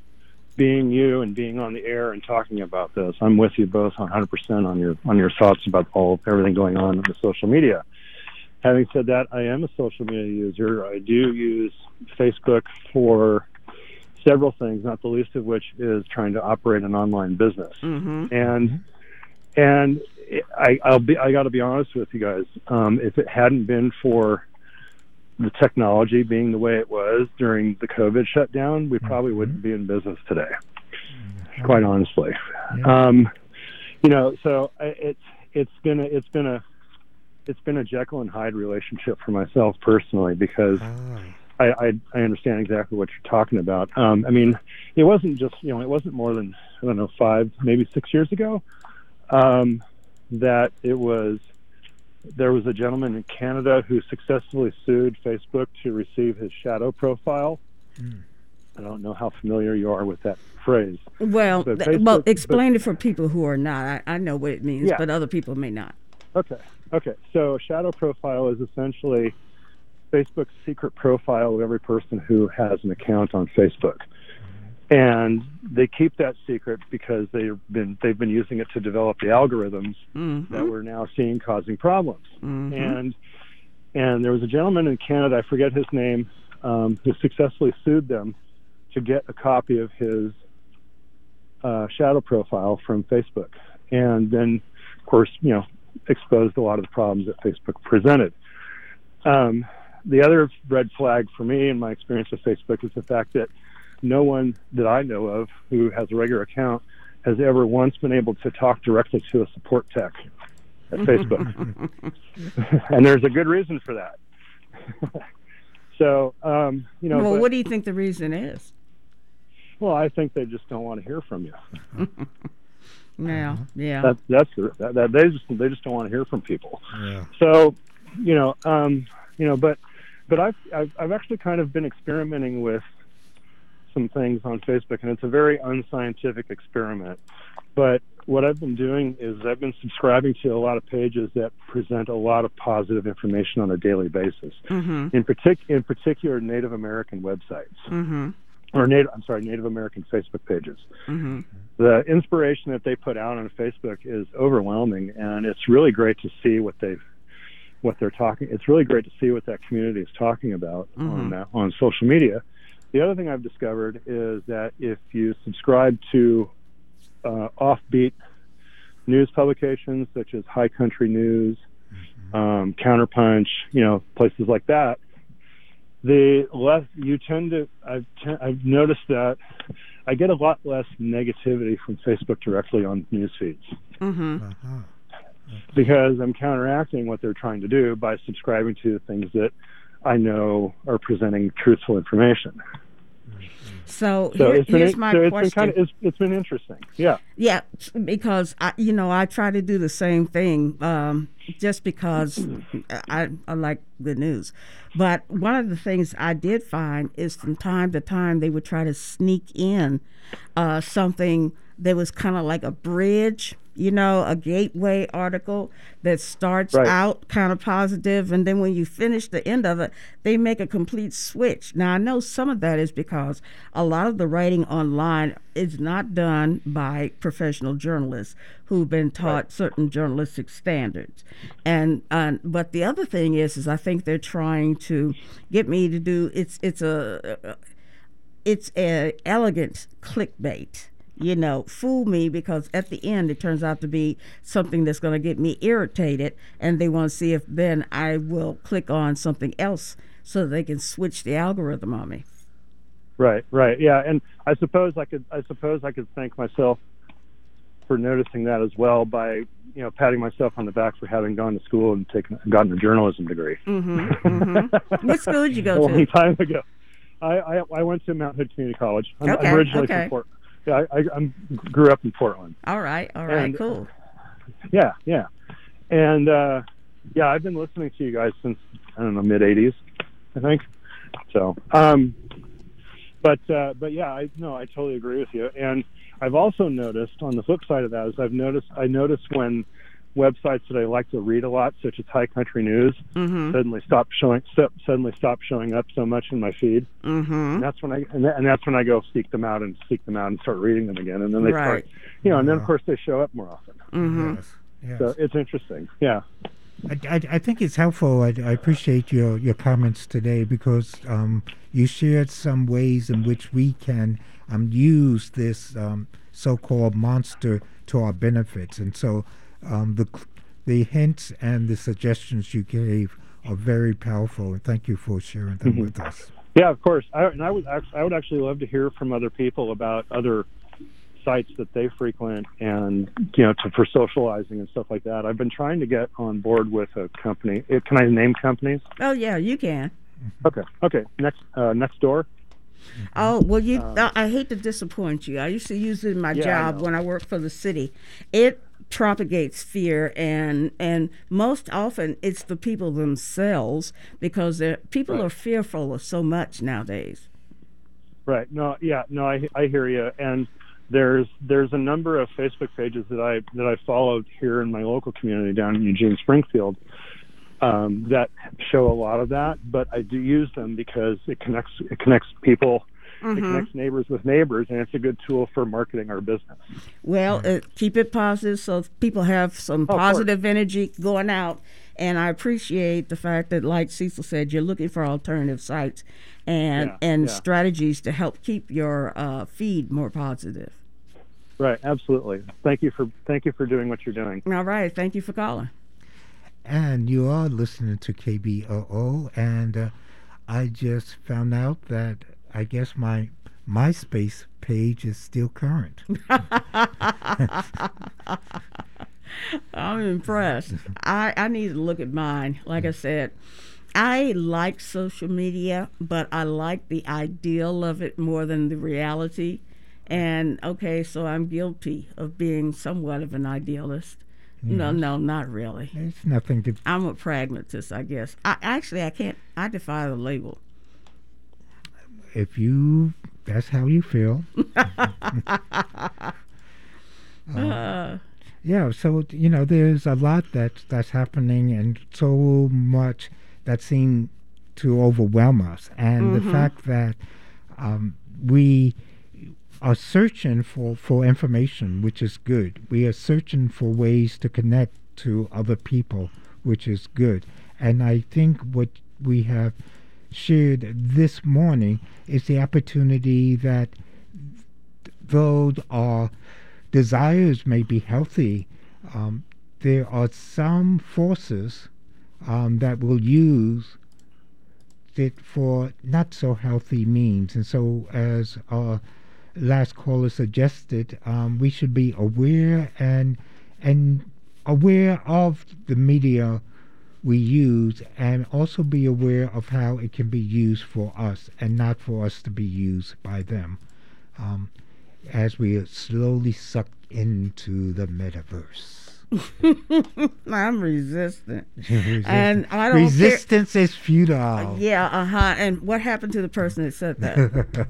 being you and being on the air and talking about this. I'm with you both one hundred percent on your on your thoughts about all everything going on in the social media. Having said that, I am a social media user. I do use Facebook for several things, not the least of which is trying to operate an online business. Mm-hmm. And and I, I'll be I got to be honest with you guys. Um, if it hadn't been for the technology being the way it was during the COVID shutdown, we probably wouldn't be in business today. Quite honestly, Yeah. um, you know. So I- it's it's been a, it's been a it's been a Jekyll and Hyde relationship for myself personally, because Ah. I, I I understand exactly what you're talking about. Um, I mean, it wasn't just you know it wasn't more than I don't know five maybe six years ago um, that it was. There was a gentleman in Canada who successfully sued Facebook to receive his shadow profile. Mm. I don't know how familiar you are with that phrase. Well, But th- Facebook- well, explain it for people who are not. I, I know what it means, Yeah. but other people may not. Okay. Okay. So a shadow profile is essentially Facebook's secret profile of every person who has an account on Facebook. And they keep that secret because they've been they've been using it to develop the algorithms Mm-hmm. that we're now seeing causing problems. Mhm. And and there was a gentleman in Canada, I forget his name, um, who successfully sued them to get a copy of his uh, shadow profile from Facebook, and then, of course, you know, exposed a lot of the problems that Facebook presented. Um, the other red flag for me in my experience with Facebook is the fact that no one that I know of who has a regular account has ever once been able to talk directly to a support tech at Facebook. And there's a good reason for that. So, um, you know, Well, but- what do you think the reason is? well, I think they just don't want to hear from you. Yeah, yeah. That, that's the, that, that they just they just don't want to hear from people. Yeah. So, you know, um, you know, but but I've, I've I've actually kind of been experimenting with some things on Facebook, and it's a very unscientific experiment. But what I've been doing is I've been subscribing to a lot of pages that present a lot of positive information on a daily basis. Mm-hmm. In partic in particular, Native American websites Mm-hmm. or Native I'm sorry, Native American Facebook pages. Mm-hmm. The inspiration that they put out on Facebook is overwhelming, and it's really great to see what they've what they're talking. It's really great to see what that community is talking about Mhm. on uh, on social media. The other thing I've discovered is that if you subscribe to uh, offbeat news publications such as High Country News, um, Counterpunch, you know, places like that, the less you tend to. I've te- I've noticed that I get a lot less negativity from Facebook directly on news feeds Mm-hmm. Uh-huh. because I'm counteracting what they're trying to do by subscribing to things that I know are presenting truthful information. So, So here- it's been, here's my so it's question. been kind of it's, it's been interesting. Yeah. Yeah, because I, you know, I try to do the same thing, um, just because I, I like the news. But one of the things I did find is from time to time they would try to sneak in uh, something that was kind of like a bridge, you know, a gateway article that starts Right. out kind of positive, and then when you finish the end of it, they make a complete switch. Now, I know some of that is because a lot of the writing online is not done by professional journalists who've been taught Right. certain journalistic standards. And uh, but the other thing is, is I think they're trying to get me to do it's it's a it's a elegant clickbait. You know, fool me, because at the end it turns out to be something that's going to get me irritated, and they want to see if then I will click on something else so that they can switch the algorithm on me. Right. Right. Yeah. And I suppose I could I suppose I could thank myself for noticing that as well by you know patting myself on the back for having gone to school and taken gotten a journalism degree. Mm-hmm, mm-hmm. What school did you go a long to? time ago. I, I I went to Mount Hood Community College. I'm, Okay, I'm originally okay. from Port. Yeah, I, I I'm, grew up in Portland. All right, all right, And- cool. Yeah, yeah, and uh, yeah, I've been listening to you guys since I don't know mid eighties, I think. So, um, but uh, but yeah, I no, I totally agree with you. And I've also noticed on the flip side of that is I've noticed I noticed when websites that I like to read a lot, such as High Country News, Mm-hmm. suddenly stop showing st- suddenly stop showing up so much in my feed. Mm-hmm. And that's when I and, th- and that's when I go seek them out and seek them out and start reading them again, and then they Right. start, you know, and then of Yeah. course they show up more often. Mm-hmm. Yes. Yes. So it's interesting. Yeah. I, I, I think it's helpful. I, I appreciate your, your comments today because um, you shared some ways in which we can um, use this um, so-called monster to our benefits. And so um, the the hints and the suggestions you gave are very powerful. And thank you for sharing them Mhm. with us. Yeah, of course. I, and I would act- I would actually love to hear from other people about other sites that they frequent and, you know, to, for socializing and stuff like that. I've been trying to get on board with a company. Eh, Can I name companies? Oh yeah, you can. Okay. Okay. Next, uh, next door. Oh well, you. Um, I, I hate to disappoint you. I used to use it in my Yeah, I job know. when I worked for the city. It propagates fear, and and most often it's the people themselves because they're, people Right. are fearful of so much nowadays. Right. No. Yeah. No. I I hear you. And there's there's a number of Facebook pages that I that I followed here in my local community down in Eugene, Springfield, um, that show a lot of that. But I do use them because it connects it connects people. It Mhm. connects neighbors with neighbors, and it's a good tool for marketing our business. Well, uh, keep it positive so people have some course. positive energy going out. And I appreciate the fact that, like Cecil said, you're looking for alternative sites and Yeah, and yeah. strategies to help keep your uh, feed more positive. Right. Absolutely. Thank you for thank you for doing what you're doing. All right. Thank you for calling. And you are listening to K B O O, and uh, I just found out that I guess my MySpace page is still current. I'm impressed. I, I need to look at mine. Like I said, I like social media, but I like the ideal of it more than the reality. And okay, so I'm guilty of being somewhat of an idealist. No, Yes. no, not really. It's nothing to. I'm a pragmatist, I guess. I actually I can't. I defy the label. If you, that's how you feel. Uh, Yeah, so you know, there's a lot that's that's happening, and so much that seems to overwhelm us, and the Mhm. fact that um, we are searching for for information, which is good. We are searching for ways to connect to other people, which is good. And I think what we have shared this morning is the opportunity that though our desires may be healthy, um, there are some forces um, that will use it for not so healthy means. And so, as our last caller suggested, um, we should be aware and and aware of the media we use, and also be aware of how it can be used for us and not for us to be used by them. Um, as we are slowly sucked into the metaverse. I'm resistant. Resist- And I don't care- Resistance is futile. Yeah, uh huh. And what happened to the person that said that?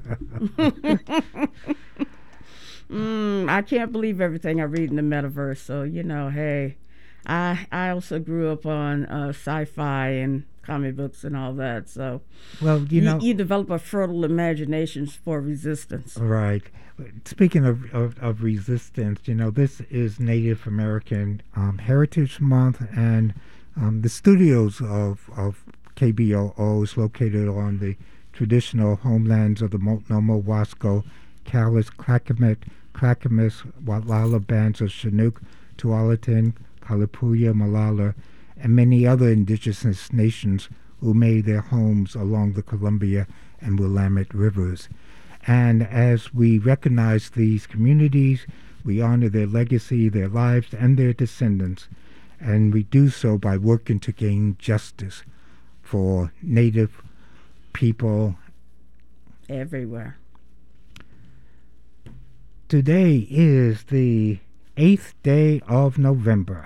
mm, I can't believe everything I read in the metaverse. So you know, hey, I I also grew up on uh, sci-fi and comic books and all that. So Well, you know- you develop a fertile imagination for resistance. Right. Speaking of, of, of resistance, you know, this is Native American um, Heritage Month, and um, the studios of, of K B O O is located on the traditional homelands of the Multnomah, Wasco, Callis, Clackamas, Clackamas, Walala bands of Chinook, Tualatin, Kalapuya, Malala, and many other indigenous nations who made their homes along the Columbia and Willamette rivers. And as we recognize these communities, we honor their legacy, their lives, and their descendants. And we do so by working to gain justice for Native people everywhere. Today is the eighth day of November.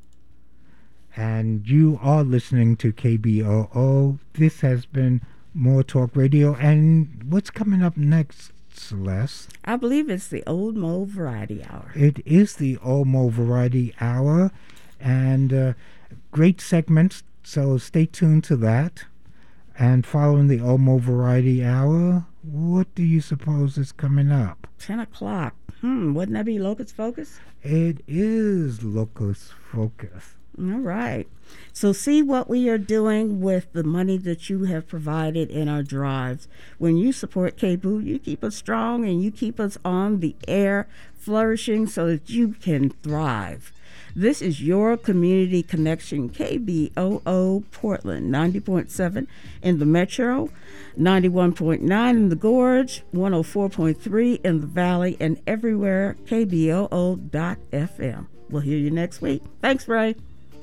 And you are listening to K B O O. This has been More Talk Radio. And what's coming up next, Celeste? I believe it's the Old Mo Variety Hour. It is the Old Mo Variety Hour. And uh, great segments, so stay tuned to that. And following the Omo Variety Hour, what do you suppose is coming up? ten o'clock. Hmm, wouldn't that be Locus Focus? It is Locus Focus. All right. So see what we are doing with the money that you have provided in our drives. When you support K B O O, you keep us strong and you keep us on the air, flourishing so that you can thrive. This is your community connection, K B O O Portland, ninety point seven in the Metro, ninety-one point nine in the Gorge, one oh four point three in the Valley, and everywhere K B O O dot F M. We'll hear you next week. Thanks, Ray.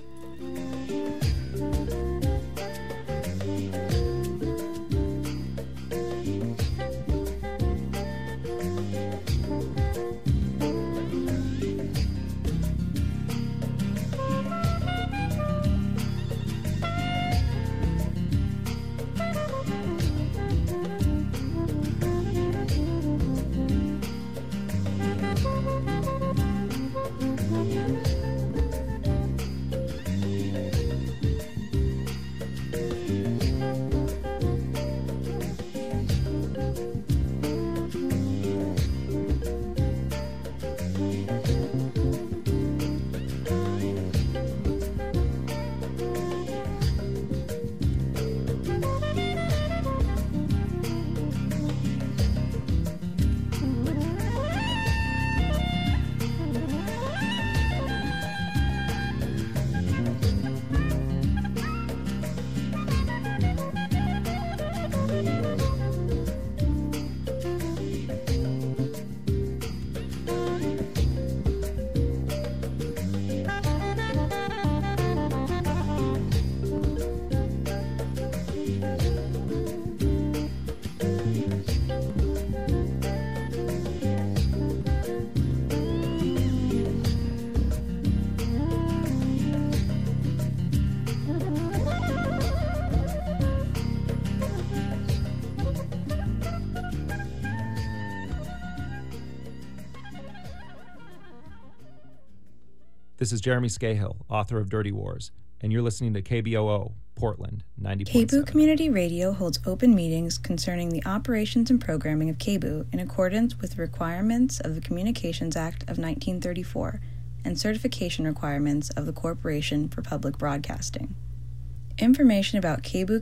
This is Jeremy Scahill, author of Dirty Wars, and you're listening to K B O O, Portland, ninety point seven. K B O O Community Radio holds open meetings concerning the operations and programming of K B O O in accordance with the requirements of the Communications Act of nineteen thirty-four and certification requirements of the Corporation for Public Broadcasting. Information about K B O O